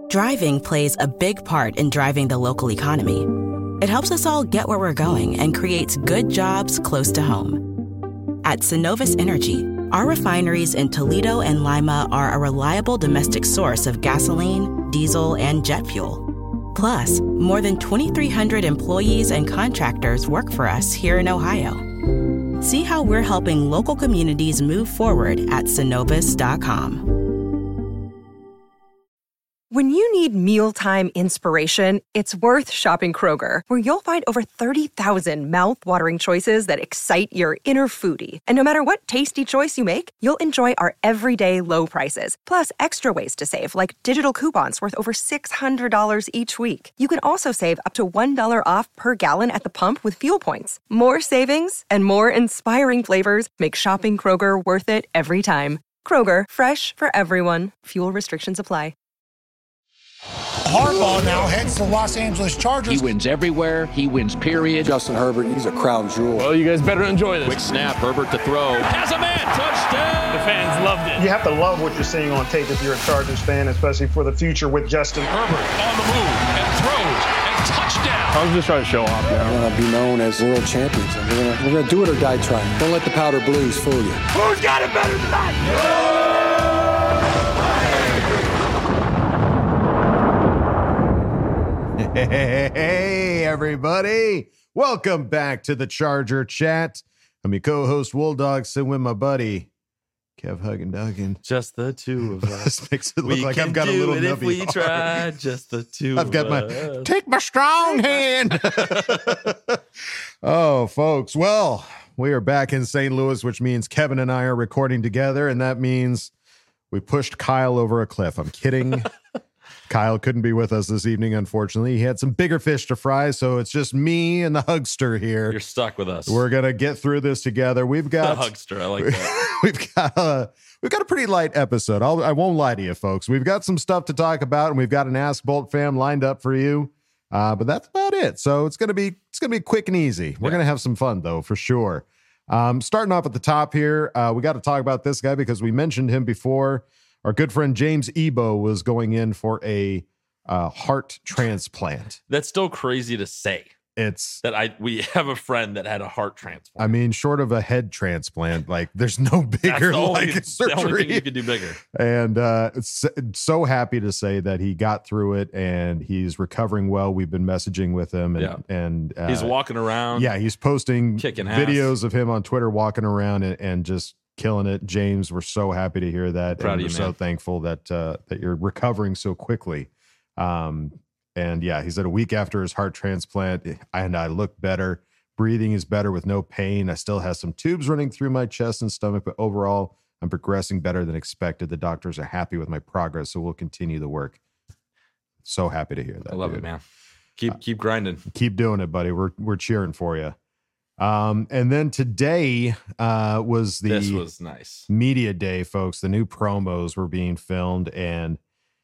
Driving plays a big part in driving the local economy. It helps us all get where we're going and creates good jobs close to home. At Synovus Energy, our refineries in Toledo and Lima are a reliable domestic source of gasoline, diesel, and jet fuel. Plus, more than 2,300 employees and contractors work for us here in Ohio. See how we're helping local communities move forward at Synovus.com. When you need mealtime inspiration, it's worth shopping Kroger, where you'll find over 30,000 mouth-watering choices that excite your inner foodie. And no matter what tasty choice you make, you'll enjoy our everyday low prices, plus extra ways to save, like digital coupons worth over $600 each week. You can also save up to $1 off per gallon at the pump with fuel points. More savings and more inspiring flavors make shopping Kroger worth it every time. Kroger, fresh for everyone. Fuel restrictions apply. Harbaugh now heads to the Los Angeles Chargers. He wins everywhere. He wins, period. Justin Herbert, he's a crown jewel. Well, you guys better enjoy this. Quick snap, Herbert to throw. Has a man, touchdown! The fans loved it. You have to love what you're seeing on tape if you're a Chargers fan, especially for the future with Justin. Herbert on the move and throws and touchdown. I was just trying to show off. We're going to be known as world champions. And we're going to do it or die trying. Don't let the powder blues fool you. Who's got it better than that? Hey, everybody. Welcome back to the Charger Chat. I'm your co-host, Wool Dog, sitting with my buddy, Kev Huggin Duggan. Just the two of us. This makes it look like I've got a little nubby if we heart. try, just the two I've got us. Take my strong hand. Oh, folks. Well, we are back in St. Louis, which means Kevin and I are recording together, and that means we pushed Kyle over a cliff. I'm kidding. Kyle couldn't be with us this evening, unfortunately. He had some bigger fish to fry, so it's just me and the Hugster here. You're stuck with us. We're gonna get through this together. We've got the Hugster. I like that. We've got a pretty light episode. I won't lie to you, folks. We've got some stuff to talk about, and we've got an Ask Bolt fam lined up for you. But that's about it. So it's gonna be quick and easy. We're gonna have some fun though, for sure. Starting off at the top here, we got to talk about this guy because we mentioned him before. Our good friend James Ebo was going in for a heart transplant. That's still crazy to say. It's that we have a friend that had a heart transplant. I mean, short of a head transplant, like there's no bigger surgery. The only thing you could do bigger. And so happy to say that he got through it and he's recovering well. We've been messaging with him and he's walking around. Yeah, he's posting kicking videos ass. of him on Twitter walking around and just killing it. James, we're so happy to hear that. Proud of you, we're so thankful that you're recovering so quickly. And yeah, he said a week after his heart transplant, and I look better. Breathing is better with no pain. I still have some tubes running through my chest and stomach, but overall, I'm progressing better than expected. The doctors are happy with my progress, so we'll continue the work. So happy to hear that. I love it, man. Keep grinding. Keep doing it, buddy. We're cheering for you. And then today this was nice media day, folks. The new promos were being filmed, and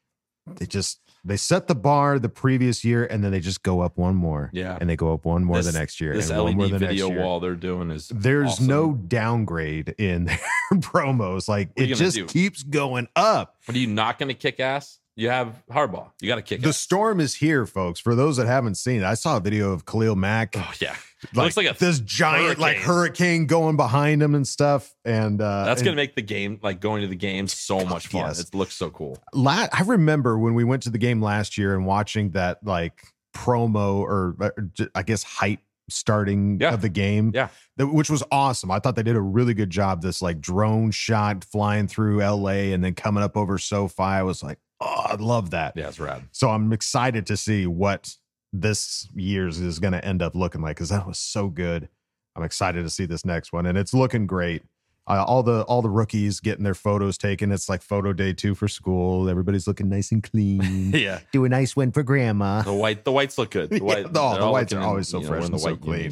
they set the bar the previous year, and then they just go up one more. Yeah. And they go up one more the next year. This and LED one more the video next year. wall they're doing is There's awesome. no downgrade in their promos. Like, it just keeps going up. What are you not going to kick ass? You have Harbaugh. You got to kick The ass. storm is here, folks. For those that haven't seen it, I saw a video of Khalil Mack. Oh, yeah. It looks like this giant hurricane going behind him and stuff. And that's going to make the game, like going to the game, so much fun. Yes. It looks so cool. I remember when we went to the game last year and watching that like promo or I guess hype starting of the game, which was awesome. I thought they did a really good job. This like drone shot flying through LA and then coming up over SoFi. I was like, oh, I love that. Yeah, it's rad. So I'm excited to see what this year's is going to end up looking like, because that was so good. I'm excited to see this next one, and it's looking great. All the rookies getting their photos taken. It's like photo day 2 for school. Everybody's looking nice and clean. Yeah, do a nice one for grandma. The whites look good. The whites are always so fresh and so clean.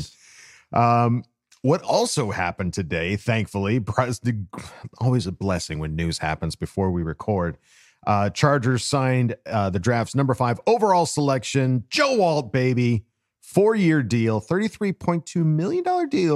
What also happened today, thankfully, always a blessing when news happens before we record. Chargers signed the draft's number 5 overall selection, Joe Alt, baby. 4-year deal, $33.2 million deal,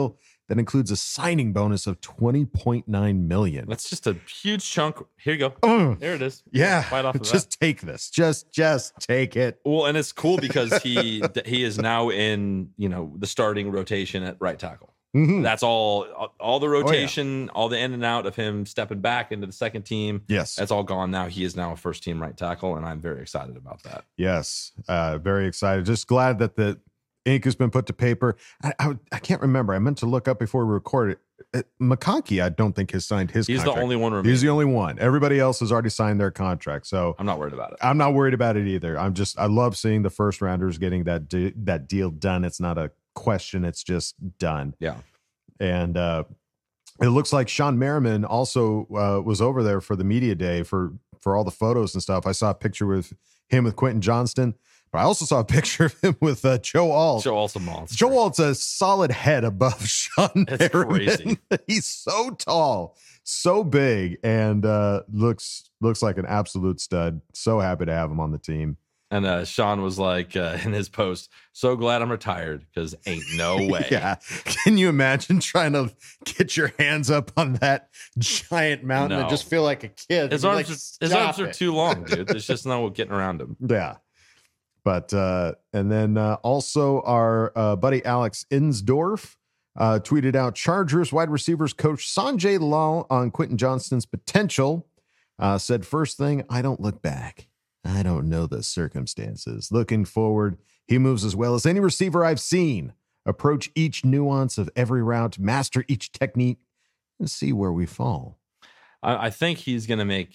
that includes a signing bonus of $20.9 million. That's just a huge chunk. Here you go. There it is. Yeah. Right off of just take this. Just take it. Well, and it's cool because he is now in, the starting rotation at right tackle. Mm-hmm. That's all the rotation, all the in and out of him stepping back into the second team. Yes. That's all gone now. He is now a first team right tackle, and I'm very excited about that. Yes. Very excited. Just glad that the ink has been put to paper. I can't remember. I meant to look up before we recorded. McConkey, I don't think has signed his contract. He's the only one remaining. He's the only one. Everybody else has already signed their contract. So I'm not worried about it. I'm not worried about it either. I love seeing the first rounders getting that deal done. It's not a question. It's just done. Yeah. And it looks like Sean Merriman also was over there for the media day for all the photos and stuff. I saw a picture with him with Quentin Johnston. But I also saw a picture of him with Joe Alt. Joe Alt's a monster. Joe Alt's a solid head above Sean That's Merriman. crazy. He's so tall, so big, and looks like an absolute stud. So happy to have him on the team. And Sean was like in his post, so glad I'm retired because ain't no way. Yeah. Can you imagine trying to get your hands up on that giant mountain and just feel like a kid? His arms are too long, dude. There's just no getting around him. Yeah. But and then also our buddy Alex Insdorf tweeted out Chargers wide receivers coach Sanjay Lal on Quentin Johnston's potential. Said first thing, I don't look back. I don't know the circumstances. Looking forward, he moves as well as any receiver I've seen. Approach each nuance of every route, master each technique, and see where we fall. I think he's going to make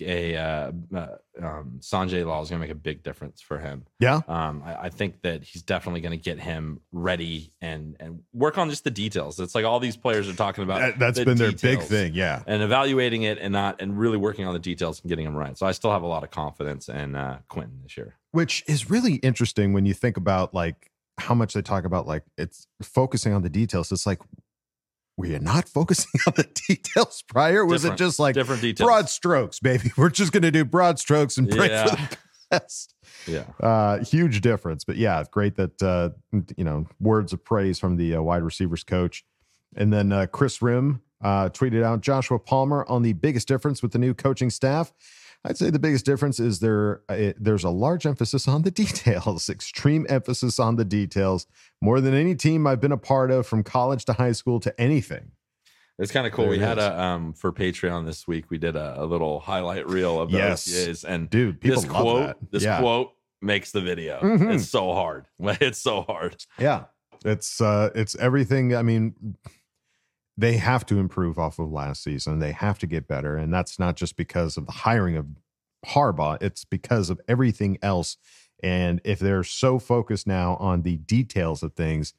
Sanjay Lal is going to make a big difference for him. Yeah. I think that he's definitely going to get him ready and work on just the details. It's like all these players are talking about. That's been their big thing. Yeah. And evaluating it and really working on the details and getting him right. So I still have a lot of confidence in Quentin this year. Which is really interesting when you think about like how much they talk about, like it's focusing on the details. It's like, were you not focusing on the details prior? Was it just like different details? Broad strokes, baby? We're just going to do broad strokes and pray for the best. Yeah. Huge difference. But yeah, great that, words of praise from the wide receivers coach. And then Chris Rim tweeted out Joshua Palmer on the biggest difference with the new coaching staff. I'd say the biggest difference is there's a large emphasis on the details, extreme emphasis on the details, more than any team I've been a part of from college to high school to anything. It's kind of cool. We had for Patreon this week, we did a little highlight reel of the OTAs. And dude, people love that. Quote makes the video. Mm-hmm. It's so hard. It's so hard. Yeah. It's everything. I mean, they have to improve off of last season. They have to get better. And that's not just because of the hiring of Harbaugh. It's because of everything else. And if they're so focused now on the details of things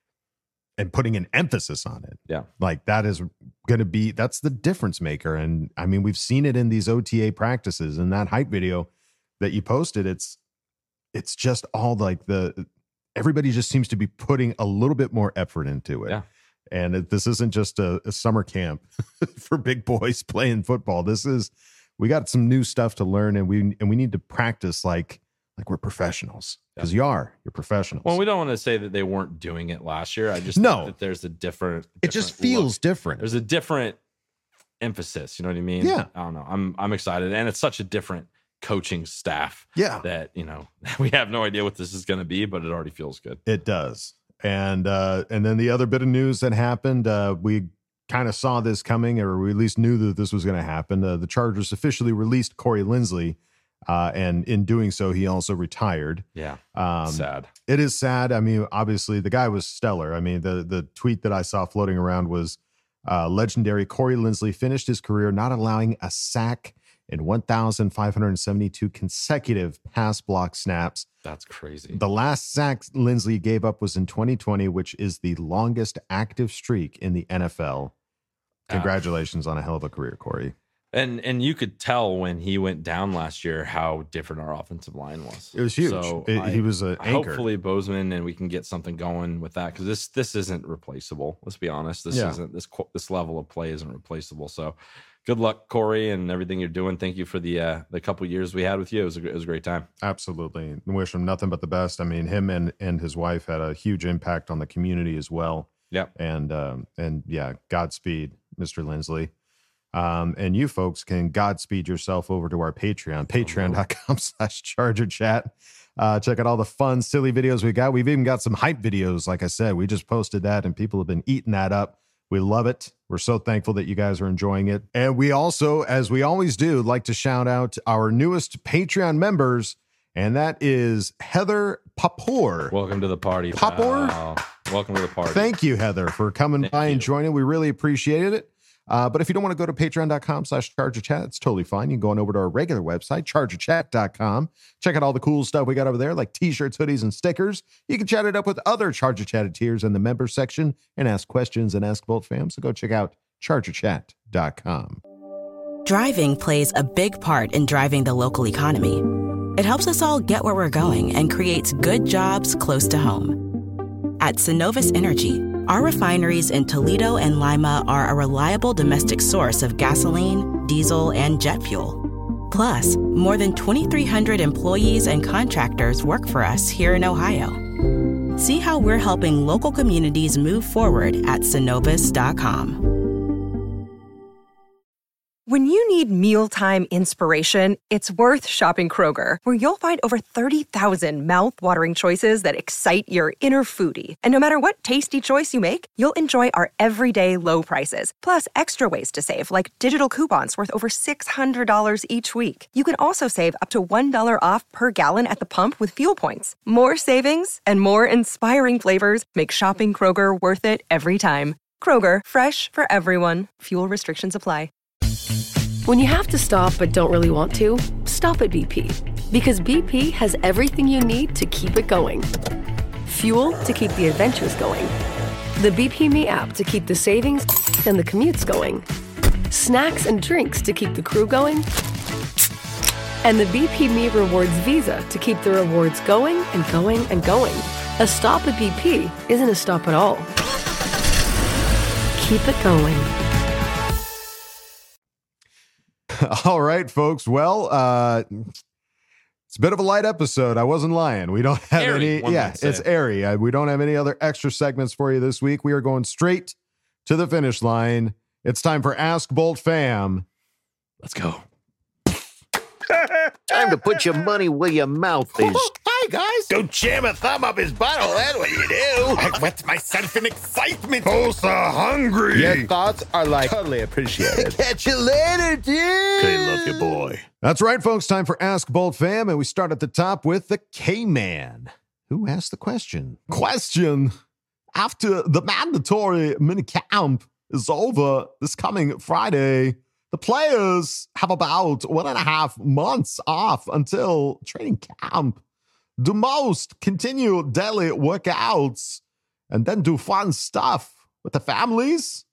and putting an emphasis on it, like that is going to be, that's the difference maker. And I mean, we've seen it in these OTA practices and that hype video that you posted. It's just all like everybody just seems to be putting a little bit more effort into it. Yeah. And this isn't just a summer camp for big boys playing football. We got some new stuff to learn, and we need to practice like we're professionals, because you're professionals. Well, we don't want to say that they weren't doing it last year. I just think that there's a different. It just feels different. There's a different emphasis. You know what I mean? Yeah. I don't know. I'm excited, and it's such a different coaching staff. Yeah. That we have no idea what this is going to be, but it already feels good. It does. And then the other bit of news that happened, we kind of saw this coming, or we at least knew that this was going to happen. The Chargers officially released Corey Linsley, and in doing so, he also retired. Yeah, sad. It is sad. I mean, obviously, the guy was stellar. I mean, the tweet that I saw floating around was legendary Corey Linsley finished his career not allowing a sack in 1,572 consecutive pass block snaps. That's crazy. The last sack Linsley gave up was in 2020, which is the longest active streak in the NFL. Congratulations on a hell of a career, Corey. And you could tell when he went down last year how different our offensive line was. It was huge. So he was an anchor. Hopefully Bozeman, and we can get something going with that, because this isn't replaceable. Let's be honest. This level of play isn't replaceable. So good luck, Corey, and everything you're doing. Thank you for the couple years we had with you. It was a great time. Absolutely. Wish him nothing but the best. I mean, him and his wife had a huge impact on the community as well. Yeah. And yeah, Godspeed, Mr. Lindsley. And you folks can Godspeed yourself over to our Patreon, patreon.com/ChargerChat. Check out all the fun, silly videos we got. We've even got some hype videos. Like I said, we just posted that and people have been eating that up. We love it. We're so thankful that you guys are enjoying it. And we also, as we always do, like to shout out our newest Patreon members, and that is Heather Papour. Welcome to the party. Papour? Wow. Welcome to the party. Thank you, Heather, for coming by and joining. We really appreciated it. But if you don't want to go to patreon.com/ChargerChat, it's totally fine. You can go on over to our regular website, chargerchat.com. Check out all the cool stuff we got over there, like t-shirts, hoodies, and stickers. You can chat it up with other Charger Chatteteers in the member section and ask questions and ask Bolt fam. So go check out chargerchat.com. Driving plays a big part in driving the local economy. It helps us all get where we're going and creates good jobs close to home. At Synovus Energy, our refineries in Toledo and Lima are a reliable domestic source of gasoline, diesel, and jet fuel. Plus, more than 2,300 employees and contractors work for us here in Ohio. See how we're helping local communities move forward at Synovus.com. When you need mealtime inspiration, it's worth shopping Kroger, where you'll find over 30,000 mouth-watering choices that excite your inner foodie. And no matter what tasty choice you make, you'll enjoy our everyday low prices, plus extra ways to save, like digital coupons worth over $600 each week. You can also save up to $1 off per gallon at the pump with fuel points. More savings and more inspiring flavors make shopping Kroger worth it every time. Kroger, fresh for everyone. Fuel restrictions apply. When you have to stop but don't really want to, stop at BP. Because BP has everything you need to keep it going. Fuel to keep the adventures going. The BP Me app to keep the savings and the commutes going. Snacks and drinks to keep the crew going. And the BP Me Rewards Visa to keep the rewards going and going and going. A stop at BP isn't a stop at all. Keep it going. All right, folks. Well, it's a bit of a light episode. I wasn't lying. We don't have airy, any. Yeah, it's airy. We don't have any other extra segments for you this week. We are going straight to the finish line. It's time for Ask Bolt Fam. Let's go. Time to put your money where your mouth is. Hi, guys. Go jam a thumb up his butthole. That's what you do. I wet myself in excitement. Oh, so hungry. Your thoughts are like totally appreciated. Catch you later, dude. Okay, love you, boy. That's right, folks. Time for Ask Bolt Fam. And we start at the top with the K-Man. Who asked the question? Question. After the mandatory minicamp is over this coming Friday, the players have about 1.5 months off until training camp. Do most continue daily workouts and then do fun stuff with the families?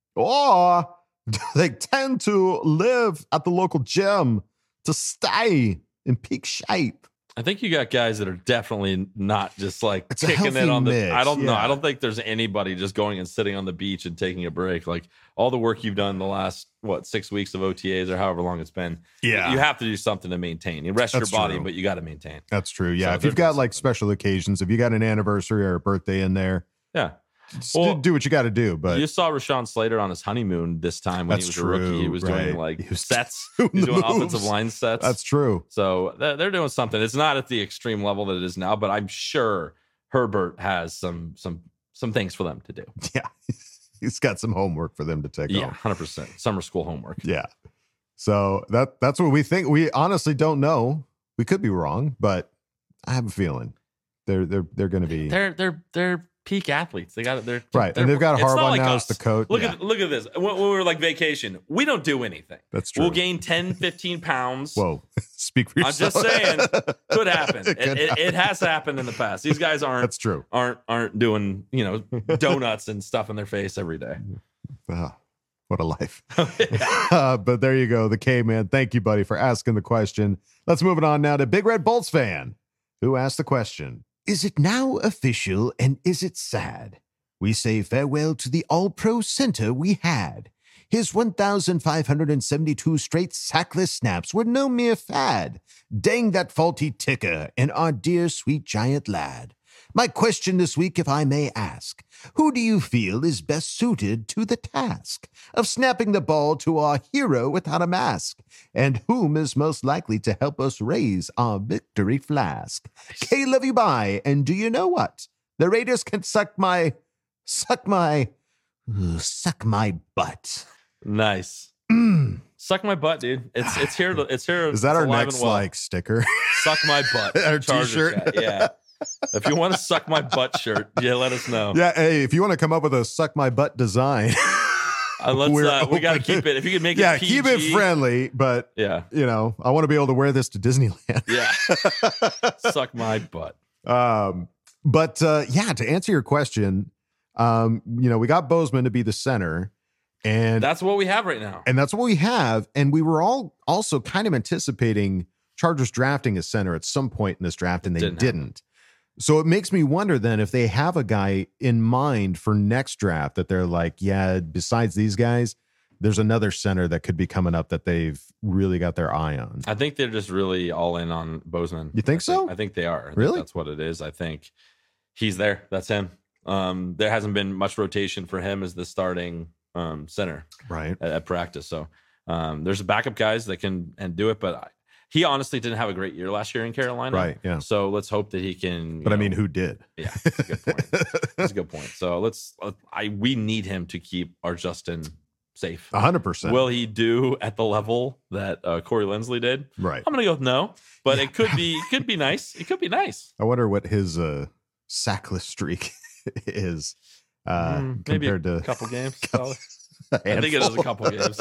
Or do they tend to live at the local gym to stay in peak shape? I think you got guys that are definitely not just like It's a kicking it healthy on the. mix, I don't know. yeah. I don't think there's anybody just going and sitting on the beach and taking a break. Like all the work you've done the last 6 weeks of OTAs or however long it's been. Yeah. you have to do something to maintain. You rest That's your body, true. but you got to maintain. That's true. Yeah. So if you've got like special occasions, if you got an anniversary or a birthday in there, Yeah. just Well, do what you got to do. But you saw Rashawn Slater on his honeymoon this time when he That's was a rookie. He true, was right. doing like He was sets. doing He's doing moves. offensive line sets. that's true. So they're doing something. It's not at the extreme level that it is now, but I'm sure Herbert has some things for them to do. Yeah. He's got some homework for them to take Yeah, home. 100%. Summer school homework. Yeah. So that's what we think. We honestly don't know. We could be wrong, but I have a feeling they're going to be They're peak athletes. They got it. They're right, and they've got it's not Harbaugh like now us. as the coach. Look Yeah. at this. When we were like vacation, we don't do anything. That's true. We'll gain 10, 15 pounds. Whoa, speak for I'm yourself. just saying, could happen. It could happen. It has happened in the past. These guys That's true. aren't doing donuts and stuff in their face every day. Ah, what a life. But there you go, the K-Man. Thank you, buddy, for asking the question. Let's move it on now to Big Red Bolts fan, who asked the question. Is it now official and is it sad? We say farewell to the all-pro center we had. His 1,572 straight sackless snaps were no mere fad. Dang that faulty ticker and our dear sweet giant lad. My question this week, if I may ask, who do you feel is best suited to the task of snapping the ball to our hero without a mask? And whom is most likely to help us raise our victory flask? K love you bye, and do you know what? The Raiders can suck my butt. Nice. Suck my butt, dude. It's here. It's here. Is that our next like sticker? Suck my butt. Our Charger t-shirt. chat. Yeah. If you want to suck my butt shirt, let us know. Yeah. Hey, if you want to come up with a suck my butt design, we got to keep it. If you can make it PG. Keep it friendly, but yeah, I want to be able to wear this to Disneyland. Yeah. Suck my butt. But to answer your question, we got Bozeman to be the center. And that's what we have right now. And that's what we have. And we were all also kind of anticipating Chargers drafting a center at some point in this draft, and they didn't. So it makes me wonder then if they have a guy in mind for next draft that they're like, yeah, besides these guys, there's another center that could be coming up that they've really got their eye on. I think they're just really all in on Bozeman. You think so? I think they are. Really? That's what it is. I think he's there. That's him. There hasn't been much rotation for him as the starting center right at practice. So there's backup guys that can do it, but he honestly didn't have a great year last year in Carolina. Right. Yeah. So let's hope that he can. But I mean, who did? Yeah, that's a good point. That's a good point. So we need him to keep our Justin safe. 100%. Will he do at the level that Corey Linsley did? Right. I'm gonna go with no, but it could be nice. It could be nice. I wonder what his sackless streak is. Maybe compared to a couple games. I think it is a couple games.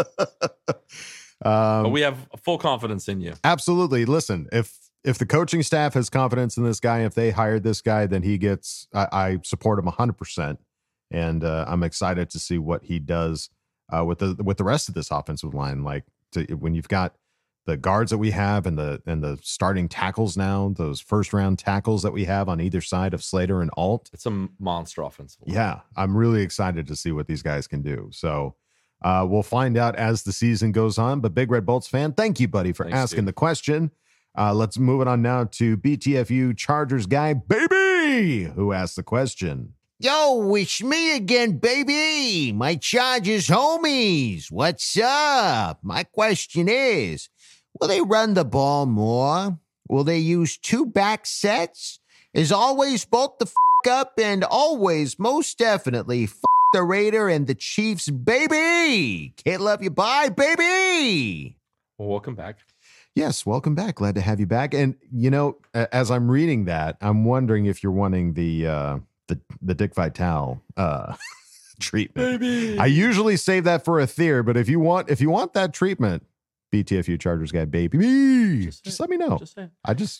But we have full confidence in you. Absolutely. Listen, if the coaching staff has confidence in this guy, if they hired this guy, then he gets. I support him 100%, and I'm excited to see what he does with the rest of this offensive line. Like when you've got the guards that we have and the starting tackles now, those first round tackles that we have on either side of Slater and Alt. It's a monster offensive line. Yeah, I'm really excited to see what these guys can do. So we'll find out as the season goes on. But Big Red Bolts fan, thank you, buddy, for asking the question. Let's move it on now to BTFU Chargers guy, baby, who asked the question. Yo, it's me again, baby. My Chargers homies. What's up? My question is, will they run the ball more? Will they use 2 back sets? Is always both the up and always most definitely the Raider and the Chiefs, baby. Can't love you. Bye, baby. Well, welcome back. Yes, welcome back. Glad to have you back. And, as I'm reading that, I'm wondering if you're wanting the Dick Vitale treatment. Baby. I usually save that for a Thayer, but if you want that treatment, BTFU Chargers guy, baby, just let me know. Just say.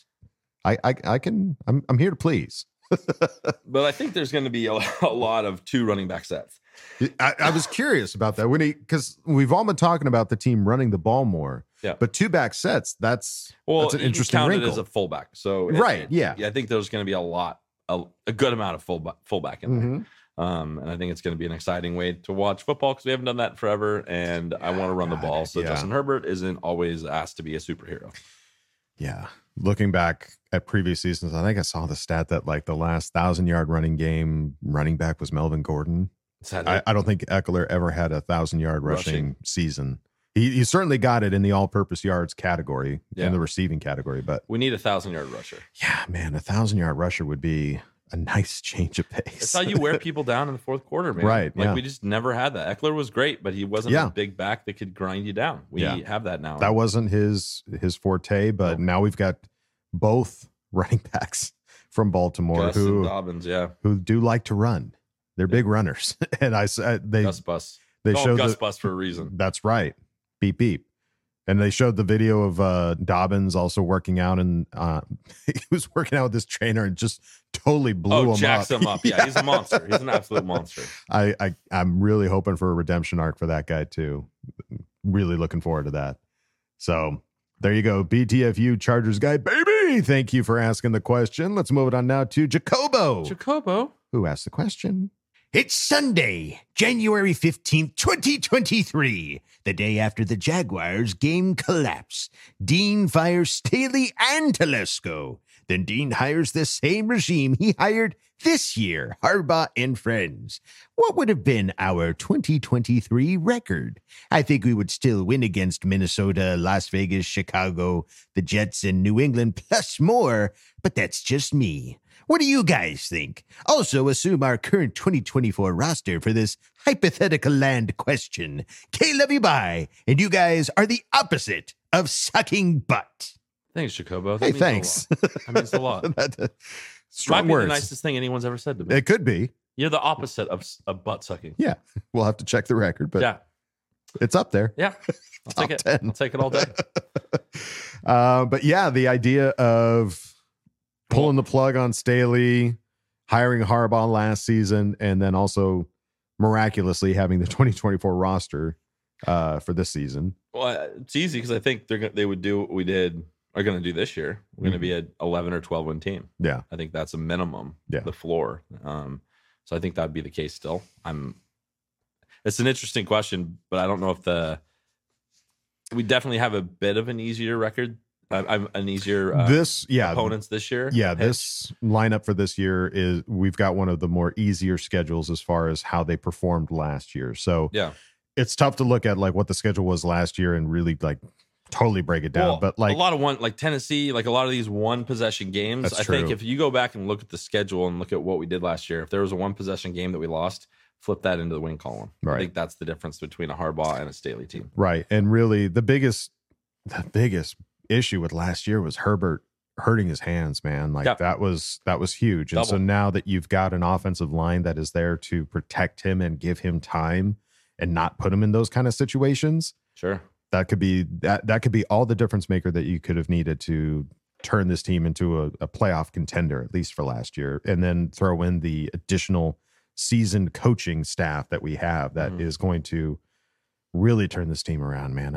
I'm here to please. But I think there's going to be a lot of 2 running back sets. I was curious about that because we've all been talking about the team running the ball more. Yeah. But 2 back sets, that's an interesting count wrinkle. it as a fullback. So yeah. I think there's going to be a good amount of fullback in there. And I think it's going to be an exciting way to watch football because we haven't done that in forever. And I want to run the ball. So Justin Herbert isn't always asked to be a superhero. Yeah. Looking back at previous seasons, I think I saw the stat that like the last 1,000-yard running game running back was Melvin Gordon. I don't think Eckler ever had a 1,000-yard rushing season. He certainly got it in the all-purpose yards category, in the receiving category. But we need a 1,000-yard rusher. Yeah, man, a 1,000-yard rusher would be a nice change of pace. That's how you wear people down in the fourth quarter, man. Right. Like we just never had that. Eckler was great, but he wasn't a big back that could grind you down. We have that now. That wasn't his forte, but now we've got both running backs from Baltimore Gus and Dobbins, who do like to run. They're big runners, and Gus Bus. They showed Gus Bus for a reason. That's right. Beep beep. And they showed the video of Dobbins also working out, and he was working out with this trainer and just totally blew him jacks up. him up. Yeah, he's a monster. He's an absolute monster. I'm really hoping for a redemption arc for that guy too. Really looking forward to that. So there you go, BTFU Chargers guy, baby. Thank you for asking the question. Let's move it on now to Jacobo. Jacobo, who asked the question. It's Sunday, January 15th, 2023, the day after the Jaguars game collapse. Dean fires Staley and Telesco. Then Dean hires the same regime he hired this year, Harbaugh and friends. What would have been our 2023 record? I think we would still win against Minnesota, Las Vegas, Chicago, the Jets, and New England, plus more, but that's just me. What do you guys think? Also, assume our current 2024 roster for this hypothetical land question. K-love you, bye. And you guys are the opposite of sucking butt. Thanks, Jacobo. Hey, thanks. That means a lot. Strong Might words. be the nicest thing anyone's ever said to me. It could be. You're the opposite of butt sucking. Yeah. We'll have to check the record, but yeah, it's up there. Yeah. I'll take it. 10. I'll take it all day. But yeah, the idea of pulling the plug on Staley, hiring Harbaugh last season, and then also miraculously having the 2024 roster for this season. Well, it's easy because I think they would do what we are going to do this year. We're going to be an 11 or 12 win team. Yeah. I think that's a minimum, the floor. So I think that'd be the case still. It's an interesting question, but I don't know if we definitely have a bit of an easier record. An easier opponents this year. Yeah, this lineup for this year we've got one of the more easier schedules as far as how they performed last year. So yeah, it's tough to look at like what the schedule was last year and really like totally break it down. Well, but like a lot of Tennessee, like a lot of these one possession games. I think if you go back and look at the schedule and look at what we did last year, if there was a one possession game that we lost, flip that into the win column. Right. I think that's the difference between a Harbaugh and a Staley team. Right. And really the biggest issue with last year was Herbert hurting his hands, man. Like that was huge. And so now that you've got an offensive line that is there to protect him and give him time and not put him in those kind of situations. Sure. That could be all the difference maker that you could have needed to turn this team into a playoff contender, at least for last year. And then throw in the additional seasoned coaching staff that we have that is going to really turn this team around, man.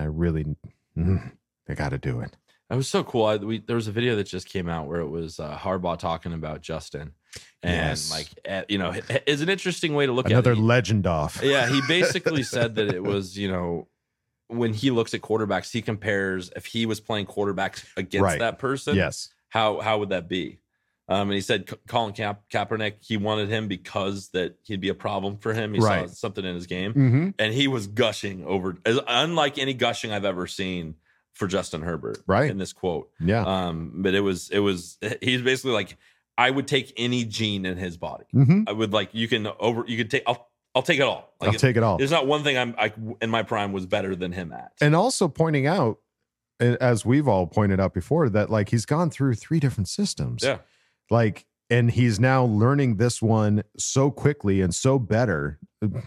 They got to do it. It was so cool. There was a video that just came out where it was Harbaugh talking about Justin, and it's an interesting way to look at it. Another legend off. Yeah, he basically said that it was when he looks at quarterbacks, he compares if he was playing quarterbacks against that person. Yes, how would that be? And he said Colin Kaepernick, he wanted him because that he'd be a problem for him. He saw something in his game, and he was gushing over, unlike any gushing I've ever seen for Justin Herbert, in this quote. Yeah. But he's basically like, I would take any gene in his body. I would I'll take it all. I'll take it all. There's not one thing I in my prime was better than him at. And also pointing out, as we've all pointed out before, that like he's gone through 3 different systems. Yeah. And he's now learning this one so quickly and so much better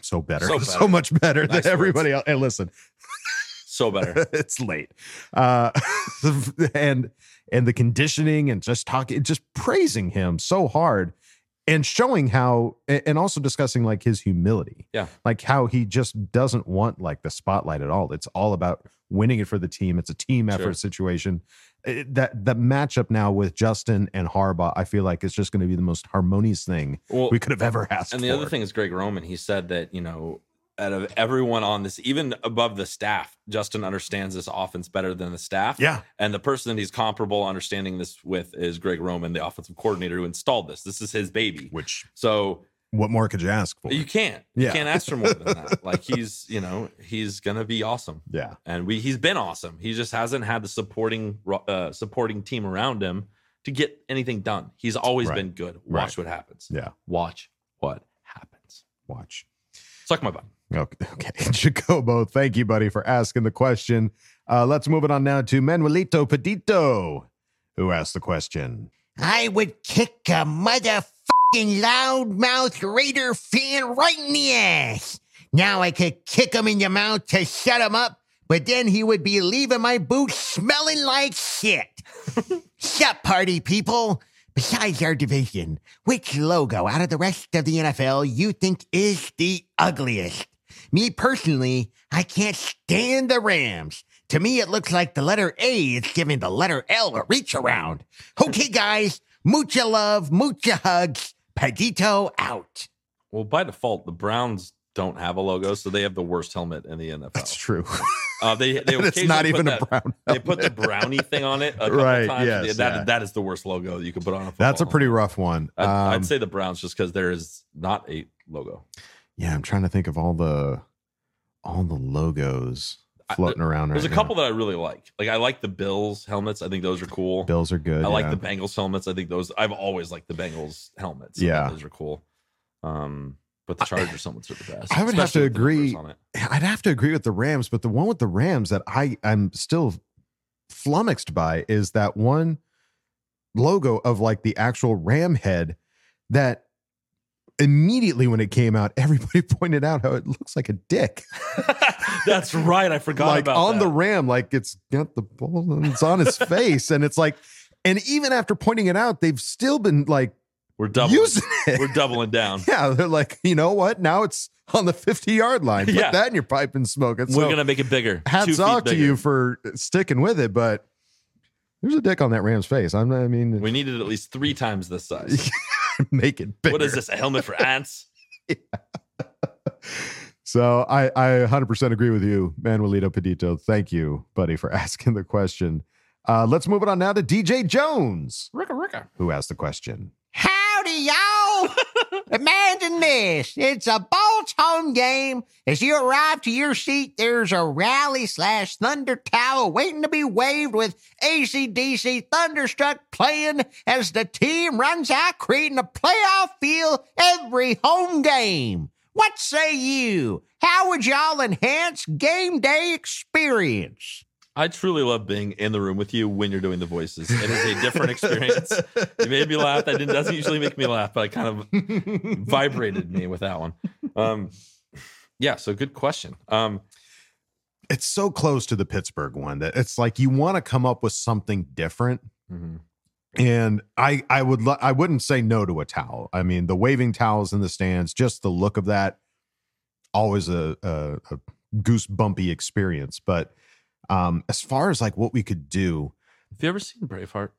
than everybody else. And listen, so better. It's late. And the conditioning and just praising him so hard and showing how, and also discussing like his humility. Yeah. Like how he just doesn't want like the spotlight at all. It's all about winning it for the team. It's a team effort situation. That matchup now with Justin and Harbaugh, I feel like it's just going to be the most harmonious thing we could have ever asked for. And the other thing is Greg Roman. He said that, out of everyone on this, even above the staff, Justin understands this offense better than the staff. Yeah. And the person that he's comparable understanding this with is Greg Roman, the offensive coordinator who installed this. This is his baby. So what more could you ask for? You can't. You can't ask for more than that. Like he's going to be awesome. Yeah. And he's been awesome. He just hasn't had the supporting team around him to get anything done. He's always been good. Watch what happens. Yeah. Watch what happens. Watch. Suck my butt. Okay. Jacobo, thank you, buddy, for asking the question. Let's move it on now to Manuelito Pedito, who asked the question. I would kick a motherfucking loudmouth Raider fan right in the ass. Now I could kick him in the mouth to shut him up, but then he would be leaving my boots smelling like shit. Sup, party people? Besides our division, which logo out of the rest of the NFL you think is the ugliest? Me personally, I can't stand the Rams. To me, it looks like the letter A is giving the letter L a reach around. Okay, guys, mucha love, mucha hugs. Pedito out. Well, by default, the Browns don't have a logo, so they have the worst helmet in the NFL. That's true. They it's not even a brown helmet. They put the brownie thing on it a couple times. Yes, that is the worst logo you could put on a football. That's a pretty rough one. I'd say the Browns just because there is not a logo. Yeah, I'm trying to think of all the logos floating around. There's a couple that I really like. Like I like the Bills helmets. I think those are cool. Bills are good. I like the Bengals helmets. I think those. I've always liked the Bengals helmets. Yeah, those are cool. But the Chargers helmets are the best. I would have to agree. I'd have to agree with the Rams, but the one with the Rams that I'm still flummoxed by is that one logo of like the actual ram head that immediately when it came out, everybody pointed out how it looks like a dick. That's right. I forgot like about on that. the ram, like it's got the ball and it's on his face. And it's like, and even after pointing it out, they've still been like, we're doubling, using it. We're doubling down. Yeah. They're like, you know what? Now it's on the 50-yard line. Put that in your pipe and smoke it. We're going to make it bigger. Hats off to you for sticking with it, but there's a dick on that Ram's face. I mean, we needed at least 3 times this size. Make it bigger. What is this? A helmet for ants? Yeah. So I 100% agree with you, Manuelito Pedito. Thank you, buddy, for asking the question. Let's move it on now to DJ Jones, Ricka. who asked the question. Howdy, y'all. Imagine this. It's a Bolts home game. As you arrive to your seat, there's a rally/thunder towel waiting to be waved with AC/DC Thunderstruck playing as the team runs out, creating a playoff feel every home game. What say you? How would y'all enhance game day experience? I truly love being in the room with you when you're doing the voices. It is a different experience. It made me laugh. That doesn't usually make me laugh, but it kind of vibrated me with that one. Yeah, so good question. It's so close to the Pittsburgh one that it's like you want to come up with something different. Mm-hmm. And I wouldn't say no to a towel. I mean, the waving towels in the stands, just the look of that, always a goosebumpy experience. But as far as like what we could do, have you ever seen Braveheart?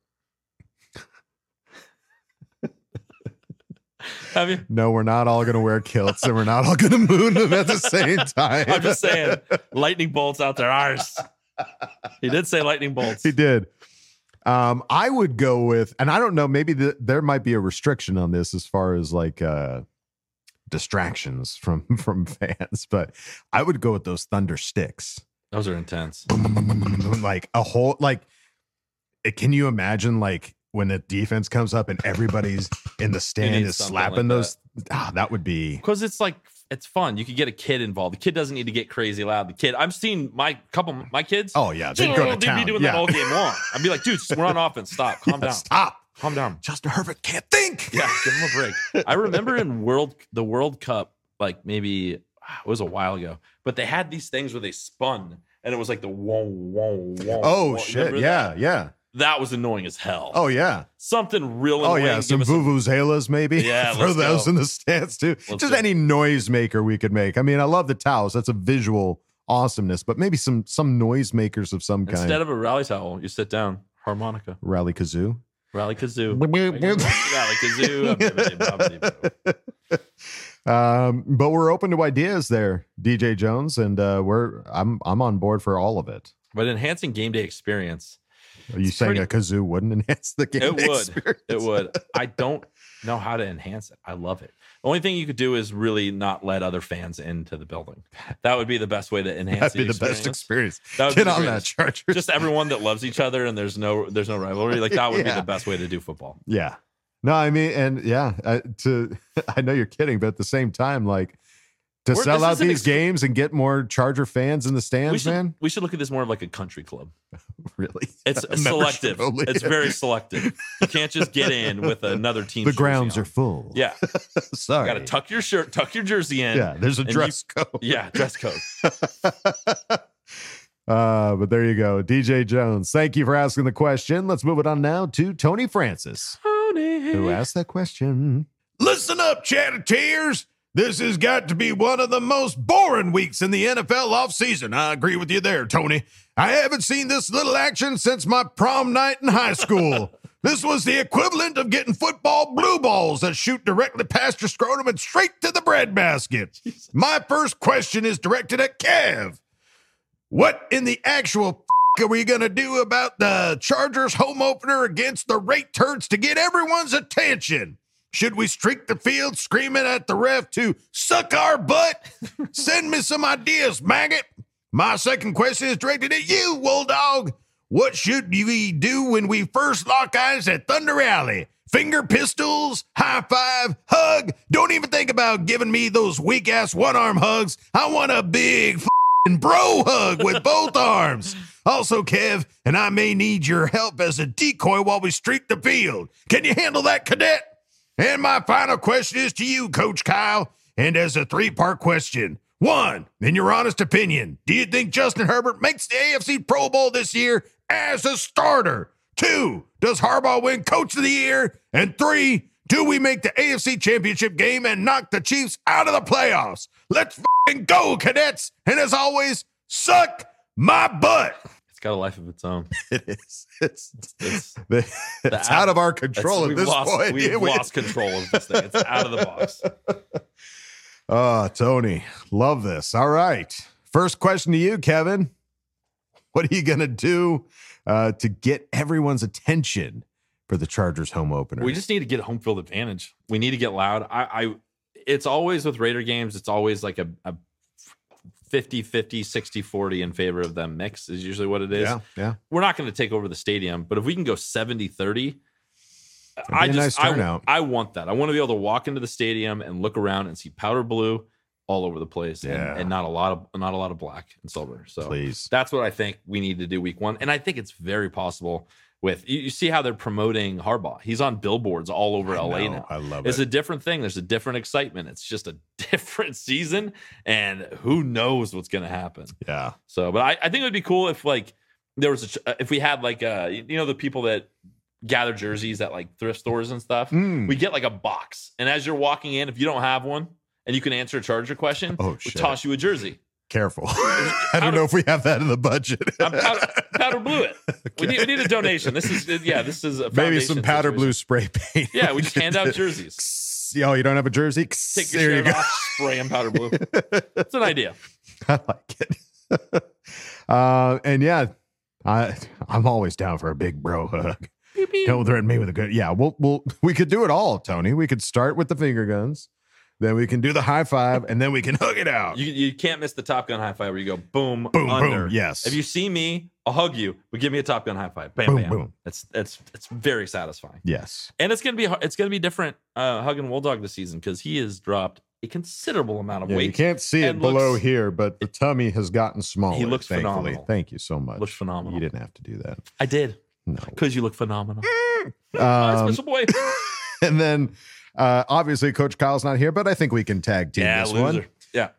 Have you? No, we're not all going to wear kilts and we're not all going to moon them at the same time. I'm just saying, lightning bolts out there. Ours. He did say lightning bolts. He did. I would go with, and I don't know, maybe there might be a restriction on this as far as like distractions from fans, but I would go with those thunder sticks. Those are intense. Like a whole, like, can you imagine like when the defense comes up and everybody's in the stand is slapping like those? That would be, because it's like, it's fun. You could get a kid involved. The kid doesn't need to get crazy loud. The kid, I've seen my kids. Oh yeah, they'd go to town. They'd be doing that all game long. I'd be like, dude, we're on offense. Stop. Calm down. Stop. Calm down. Justin Herbert can't think. Yeah, give him a break. I remember in the World Cup, like maybe it was a while ago, but they had these things where they spun and it was like the whoa, whoa, whoa. Oh shit! Yeah, yeah. That was annoying as hell. Oh yeah, something real annoying. Oh yeah, some vuvuzelas maybe. Yeah, throw those in the stands too. Just any noisemaker we could make. I mean, I love the towels. That's a visual awesomeness, but maybe some noisemakers of some kind. Instead of a rally towel, you sit down. Harmonica. Rally kazoo. Rally kazoo. Rally kazoo. But we're open to ideas there, DJ Jones, and I'm on board for all of it. But enhancing game day experience. Are you saying a kazoo wouldn't enhance the game day experience? It would. I don't know how to enhance it. I love it. The only thing you could do is really not let other fans into the building. That would be the best way to enhance the best experience. That would Get on that, Chargers. Just everyone that loves each other and there's no rivalry. Like that would be the best way to do football. Yeah. No, I mean, and yeah, I know you're kidding, but at the same time, like to sell out these games and get more Charger fans in the stands, man. We should look at this more of like a country club. Really? It's selective. It's very selective. You can't just get in with another team. The grounds are full. Yeah. Sorry. You got to tuck your shirt, tuck your jersey in. Yeah, there's a dress code. Yeah, dress code. But there you go. DJ Jones, thank you for asking the question. Let's move it on now to Tony Francis, who asked that question. Listen up, Chatterteers. This has got to be one of the most boring weeks in the NFL offseason. I agree with you there, Tony. I haven't seen this little action since my prom night in high school. This was the equivalent of getting football blue balls that shoot directly past your scrotum and straight to the breadbasket. My first question is directed at Kev. What in the actual are we going to do about the Chargers home opener against the Rate Turds to get everyone's attention? Should we streak the field screaming at the ref to suck our butt? Send me some ideas, maggot. My second question is directed at you, Wool Dog. What should we do when we first lock eyes at Thunder Alley? Finger pistols, high five, hug. Don't even think about giving me those weak-ass one-arm hugs. I want a big f***ing bro hug with both arms. Also, Kev, and I may need your help as a decoy while we streak the field. Can you handle that, cadet? And my final question is to you, Coach Kyle, and as a three-part question. 1, in your honest opinion, do you think Justin Herbert makes the AFC Pro Bowl this year as a starter? 2, does Harbaugh win Coach of the Year? And 3, do we make the AFC Championship game and knock the Chiefs out of the playoffs? Let's f***ing go, cadets. And as always, suck my butt. It's got a life of its own. It is. It's out of our control at this point. We've lost control of this thing. It's out of the box. Oh, Tony, love this. All right. First question to you, Kevin. What are you going to do to get everyone's attention for the Chargers home opener? We just need to get home field advantage. We need to get loud. It's always with Raider games, it's always like a 50-50, 60-40 in favor of them mix is usually what it is. Yeah. We're not going to take over the stadium, but if we can go 70-30, I want that. I want to be able to walk into the stadium and look around and see powder blue all over the place, and not a lot of black and silver. So please, that's what I think we need to do week 1, and I think it's very possible. With you see how they're promoting Harbaugh. He's on billboards all over LA now. I love it. It's a different thing. There's a different excitement. It's just a different season, and who knows what's going to happen. Yeah. So, but I think it would be cool if like there was if we had like the people that gather jerseys at like thrift stores and stuff. We get like a box, and as you're walking in, if you don't have one and you can answer a Charger question, we'll toss you a jersey. Careful. I don't know if we have that in the budget. Powder blue it. We need a donation. This is a maybe some powder situation. blue spray paint. Yeah, we just hand out jerseys. Oh, you don't have a jersey? Take your shirt off, spray them powder blue. It's an idea. I like it. And yeah, I'm always down for a big bro hug. Don't threaten me with a good. Yeah, we could do it all, Tony. We could start with the finger guns. Then we can do the high five, and then we can hug it out. You can't miss the Top Gun high five where you go boom, boom, under. Boom, yes. If you see me, I'll hug you, but give me a Top Gun high five. Bam, boom, bam. Boom. It's very satisfying. Yes. And it's gonna be different hugging Wool Dog this season because he has dropped a considerable amount of weight. You can't see it below here, but the tummy has gotten smaller. He looks thankfully. phenomenal. Thank you so much. Looks phenomenal. You didn't have to do that. I did. No. Because you look phenomenal. Special boy. And then obviously Coach Kyle's not here, but I think we can tag team this loser. one. Yeah.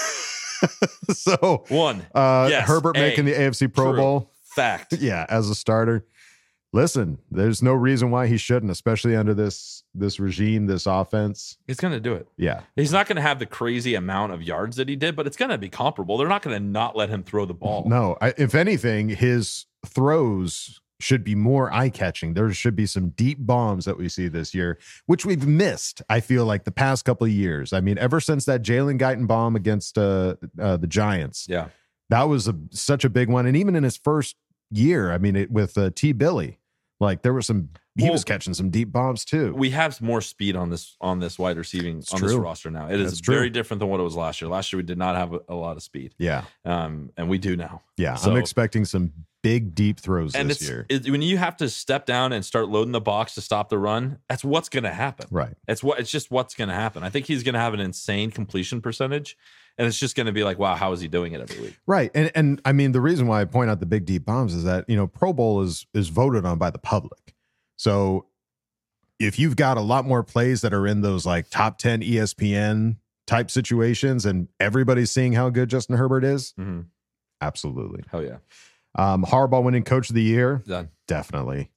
So yes, Herbert making the AFC Pro Bowl. Fact. Yeah, as a starter. Listen, there's no reason why he shouldn't, especially under this regime, this offense. He's going to do it. Yeah. He's not going to have the crazy amount of yards that he did, but it's going to be comparable. They're not going to not let him throw the ball. No, if anything, his throws should be more eye-catching. There should be some deep bombs that we see this year, which we've missed, I feel like, the past couple of years. I mean, ever since that Jalen Guyton bomb against the Giants. Yeah. That was such a big one. And even in his first year, I mean, with T. Billy, like there were he was catching some deep bombs too. We have more speed on this wide receiving this roster now. It is very different than what it was last year. Last year we did not have a lot of speed. Yeah. And we do now. Yeah. So, I'm expecting some big deep throws this year. When you have to step down and start loading the box to stop the run, that's what's going to happen. Right. It's just what's going to happen. I think he's going to have an insane completion percentage. And it's just going to be like, wow, how is he doing it every week? Right. And I mean, the reason why I point out the big deep bombs is that, Pro Bowl is voted on by the public. So if you've got a lot more plays that are in those like top 10 ESPN type situations and everybody's seeing how good Justin Herbert is, absolutely. Hell yeah. Harbaugh winning Coach of the Year. Done. Definitely. Done.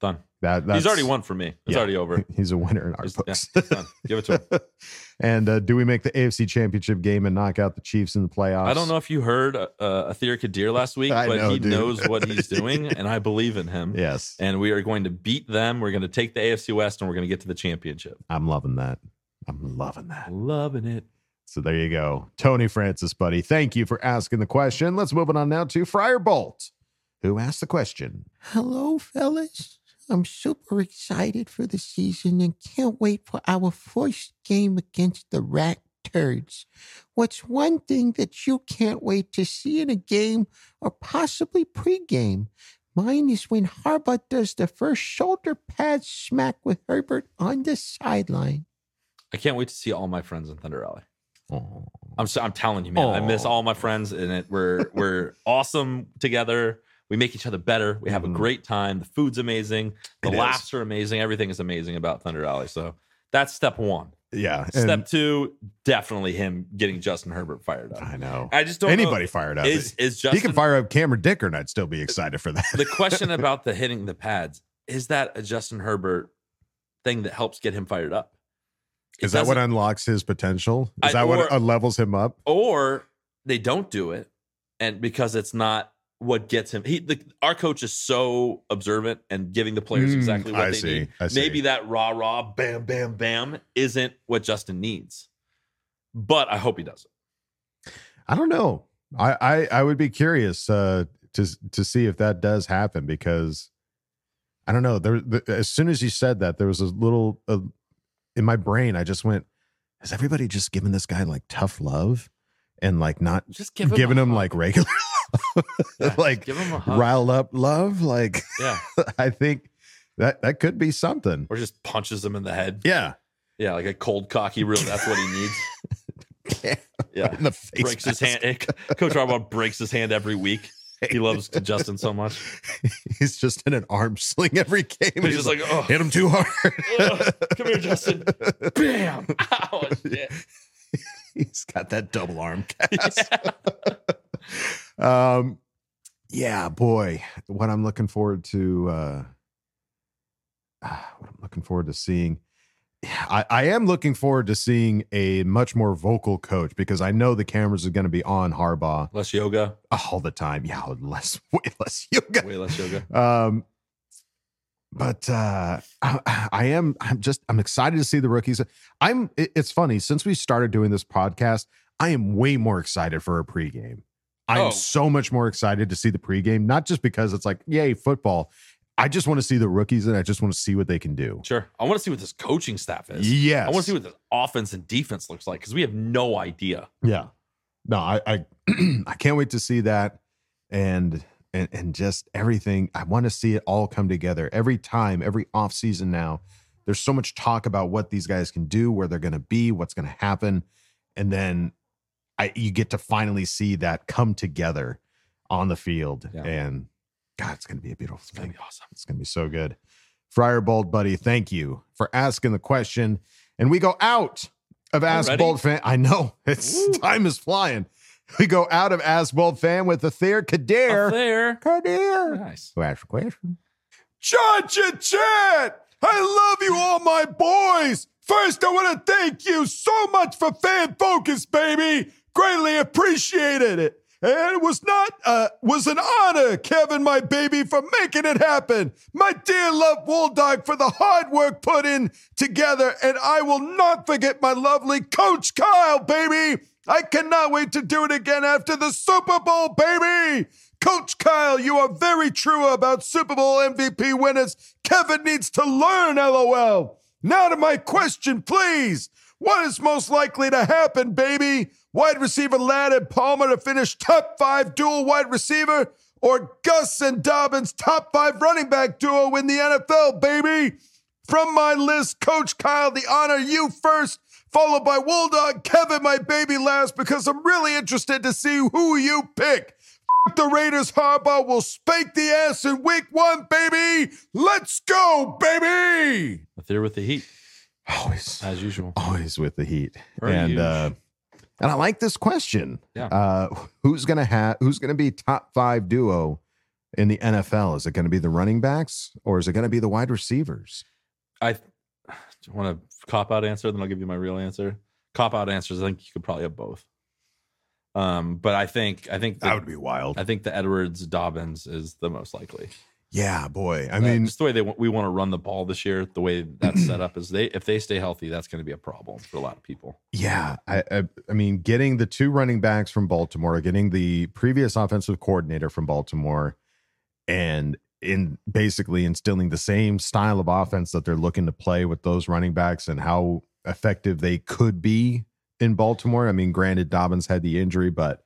That's, he's already won for me. It's already over. He's a winner in our books. Yeah, done. Give it to him. And do we make the AFC Championship game and knock out the Chiefs in the playoffs? I don't know if you heard Athir Kadir last week, but he knows what he's doing, and I believe in him. Yes. And we are going to beat them. We're going to take the AFC West, and we're going to get to the championship. I'm loving that. I'm loving that. Loving it. So there you go. Tony Francis, buddy. Thank you for asking the question. Let's move on now to Friar Bolt, who asked the question. Hello, fellas. I'm super excited for the season and can't wait for our first game against the Rat Turds. What's one thing that you can't wait to see in a game or possibly pregame? Mine is when Harbaugh does the first shoulder pad smack with Herbert on the sideline. I can't wait to see all my friends in Thunder Alley. Oh. I'm telling you, man. I miss all my friends in it. We're awesome together. We make each other better. We have a great time. The food's amazing. The laughs are amazing. Everything is amazing about Thunder Alley. So that's step one. Yeah. Step two, definitely him getting Justin Herbert fired up. I know. I just don't anybody know. Fired up. Is Justin, he can fire up Cameron Dicker and I'd still be excited for that. The question about the hitting the pads, is that a Justin Herbert thing that helps get him fired up? Is that what unlocks his potential? Is that what levels him up? Or they don't do it, and because it's not what gets him. Our coach is so observant and giving the players exactly what they need. Maybe that rah, bam, bam, bam isn't what Justin needs. But I hope he does it. I don't know. I would be curious to see if that does happen, because I don't know. As soon as you said that, there was a little in my brain. I just went, has everybody just given this guy like tough love and like not just giving him like regular like give him a hug. Riled up love? Like, yeah, I think that could be something. Or just punches him in the head. Yeah. Yeah, like a cold cocky really. That's what he needs. Yeah, in the face. Breaks his hand. Coach Harbaugh breaks his hand every week. He loves Justin so much. He's just in an arm sling every game. He's just like, oh, hit him too hard. Come here, Justin. Bam. Ow, shit. He's got that double arm cast. Yeah. Yeah, boy. What I'm looking forward to seeing. I am looking forward to seeing a much more vocal coach, because I know the cameras are going to be on Harbaugh. Less yoga all the time. Yeah, way less yoga. Way less yoga. But I'm excited to see the rookies. It's funny, since we started doing this podcast, I am way more excited for a pregame. I am so much more excited to see the pregame, not just because it's like, yay, football. I just want to see the rookies, and I just want to see what they can do. Sure. I want to see what this coaching staff is. Yes. I want to see what the offense and defense looks like, because we have no idea. Yeah. No, I can't wait to see that, and just everything. I want to see it all come together. Every time, every offseason now, there's so much talk about what these guys can do, where they're going to be, what's going to happen. And then you get to finally see that come together on the field. Yeah. And God, it's going to be a beautiful thing. It's going to be awesome. It's going to be so good. Friar Bolt, buddy, thank you for asking the question. And we go out of Ask Bolt Fan. I know. Time is flying. We go out of Ask Bolt Fan with Athir Kadir. Kadir. Nice. Who asked a question? Chat. I love you all, my boys. First, I want to thank you so much for Fan Focus, baby. Greatly appreciated it. And it was an honor, Kevin, my baby, for making it happen. My dear love Bulldog for the hard work put in together. And I will not forget my lovely Coach Kyle, baby. I cannot wait to do it again after the Super Bowl, baby. Coach Kyle, you are very true about Super Bowl MVP winners. Kevin needs to learn, LOL. Now to my question, please. What is most likely to happen, baby? Wide receiver Ladd and Palmer to finish top 5 dual wide receiver, or Gus and Dobbins top 5 running back duo in the NFL, baby? From my list, Coach Kyle, the honor, you first, followed by Wolldog, Kevin, my baby, last, because I'm really interested to see who you pick. The Raiders. Harbaugh will spank the ass in week 1, baby. Let's go, baby. They're with the Heat. Always. As usual. Always with the Heat. And I like this question. Yeah. Who's gonna be top 5 duo in the NFL? Is it going to be the running backs or is it going to be the wide receivers? I want a cop-out answer, then I'll give you my real answer. Cop-out answers, I think you could probably have both. But I think that would be wild. I think the Edwards Dobbins is the most likely. Yeah, boy. I mean, just the way we want to run the ball this year, the way that's set up is if they stay healthy, that's going to be a problem for a lot of people. Yeah, I mean, getting the 2 running backs from Baltimore, getting the previous offensive coordinator from Baltimore, and basically instilling the same style of offense that they're looking to play with those running backs and how effective they could be in Baltimore. I mean, granted, Dobbins had the injury, but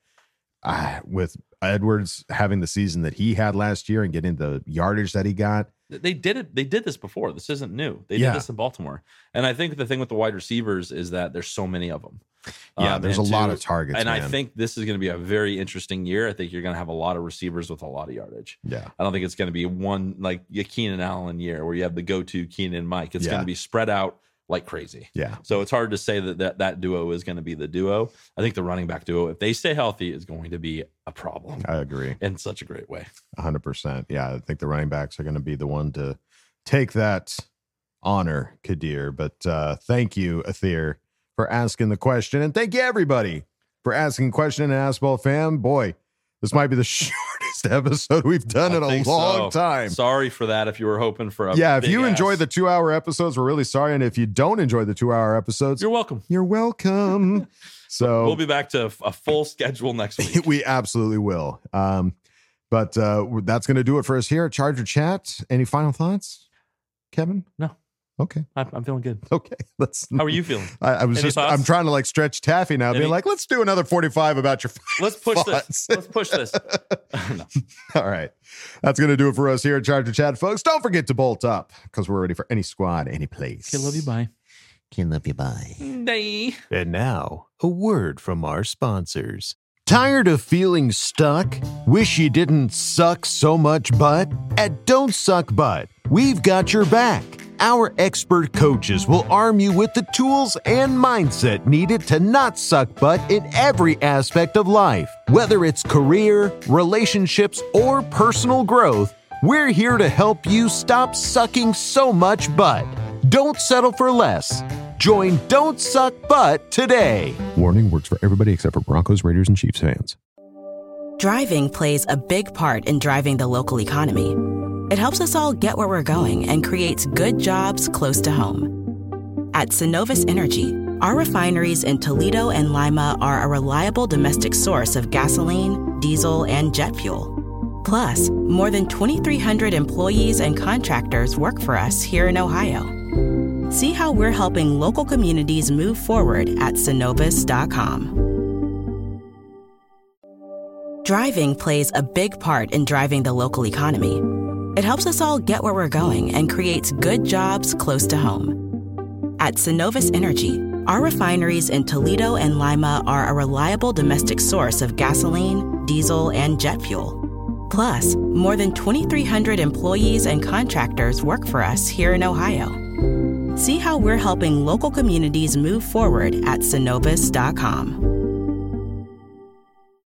with Edwards having the season that he had last year and getting the yardage that he got, they did it. They did this before. This isn't new. They did this in Baltimore. And I think the thing with the wide receivers is that there's so many of them. Yeah, there's a lot of targets. And man. I think this is going to be a very interesting year. I think you're going to have a lot of receivers with a lot of yardage. Yeah. I don't think it's going to be one like a Keenan Allen year where you have the go-to Keenan and Mike. It's going to be spread out like crazy. Yeah. So it's hard to say that duo is going to be the duo. I think the running back duo, if they stay healthy, is going to be a problem. I agree. In such a great way. 100%. Yeah. I think the running backs are going to be the one to take that honor, Kadir. But thank you, Athir, for asking the question. And thank you, everybody, for asking a question and Ask Bolt Fam. Boy, this might be the shortest episode we've done in a long time. Sorry for that if you were hoping for a if you enjoy the 2-hour episodes, we're really sorry. And if you don't enjoy the 2-hour episodes, you're welcome. You're welcome. So we'll be back to a full schedule next week. We absolutely will. But that's going to do it for us here at Charger Chat. Any final thoughts, Kevin? No. Okay. I'm feeling good. Okay. How are you feeling? I'm trying to like stretch Taffy now, being like, let's do another 45 about your Let's push this. Let's push this. No. All right. That's going to do it for us here at Charger Chat, folks. Don't forget to bolt up because we're ready for any squad, any place. Okay, love you. Bye. Can love you. Bye. Bye. And now, a word from our sponsors. Tired of feeling stuck? Wish you didn't suck so much butt? At Don't Suck Butt, we've got your back. Our expert coaches will arm you with the tools and mindset needed to not suck butt in every aspect of life. Whether it's career, relationships, or personal growth, we're here to help you stop sucking so much butt. Don't settle for less. Join Don't Suck Butt today. Warning works for everybody except for Broncos, Raiders, and Chiefs fans. Driving plays a big part in driving the local economy. It helps us all get where we're going and creates good jobs close to home. At Synovus Energy, our refineries in Toledo and Lima are a reliable domestic source of gasoline, diesel, and jet fuel. Plus, more than 2,300 employees and contractors work for us here in Ohio. See how we're helping local communities move forward at Synovus.com. Driving plays a big part in driving the local economy. It helps us all get where we're going and creates good jobs close to home. At Synovus Energy, our refineries in Toledo and Lima are a reliable domestic source of gasoline, diesel, and jet fuel. Plus, more than 2,300 employees and contractors work for us here in Ohio. See how we're helping local communities move forward at Synovus.com.